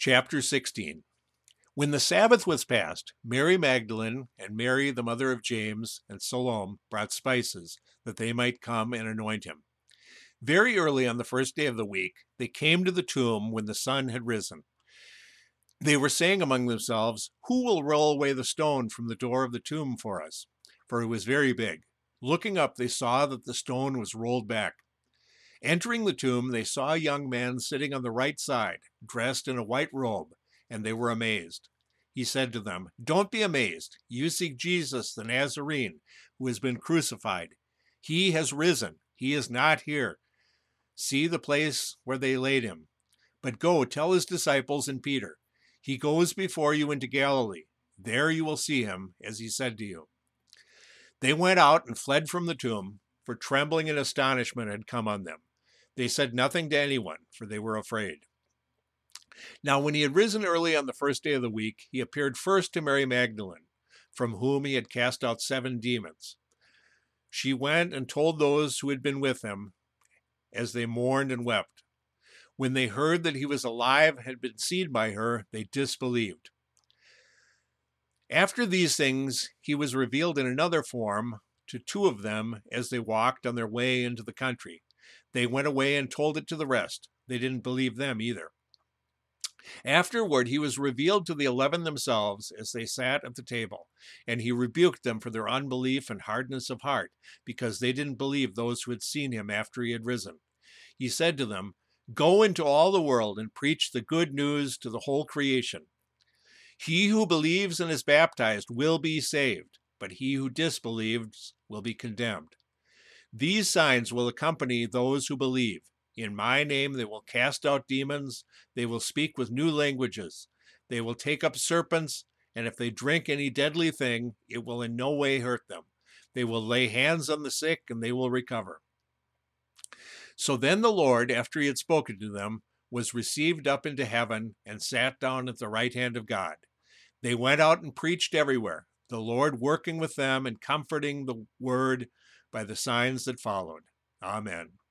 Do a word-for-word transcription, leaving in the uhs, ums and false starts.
Chapter sixteen. When the Sabbath was past, Mary Magdalene and Mary, the mother of James, and Salome brought spices, that they might come and anoint him. Very early on the first day of the week, they came to the tomb when the sun had risen. They were saying among themselves, "Who will roll away the stone from the door of the tomb for us?" For it was very big. Looking up, they saw that the stone was rolled back. Entering the tomb, they saw a young man sitting on the right side, dressed in a white robe, and they were amazed. He said to them, "Don't be amazed. You seek Jesus, the Nazarene, who has been crucified. He has risen. He is not here. See the place where they laid him. But go, tell his disciples and Peter, he goes before you into Galilee. There you will see him, as he said to you." They went out and fled from the tomb, for trembling and astonishment had come on them. They said nothing to anyone, for they were afraid. Now when he had risen early on the first day of the week, he appeared first to Mary Magdalene, from whom he had cast out seven demons. She went and told those who had been with him, as they mourned and wept. When they heard that he was alive and had been seen by her, they disbelieved. After these things, he was revealed in another form to two of them as they walked on their way into the country. They went away and told it to the rest. They didn't believe them either. Afterward, he was revealed to the eleven themselves as they sat at the table, and he rebuked them for their unbelief and hardness of heart, because they didn't believe those who had seen him after he had risen. He said to them, "Go into all the world and preach the good news to the whole creation. He who believes and is baptized will be saved, but he who disbelieves will be condemned. These signs will accompany those who believe. In my name they will cast out demons, they will speak with new languages, they will take up serpents, and if they drink any deadly thing, it will in no way hurt them. They will lay hands on the sick, and they will recover." So then the Lord, after he had spoken to them, was received up into heaven and sat down at the right hand of God. They went out and preached everywhere, the Lord working with them and comforting the word by the signs that followed. Amen.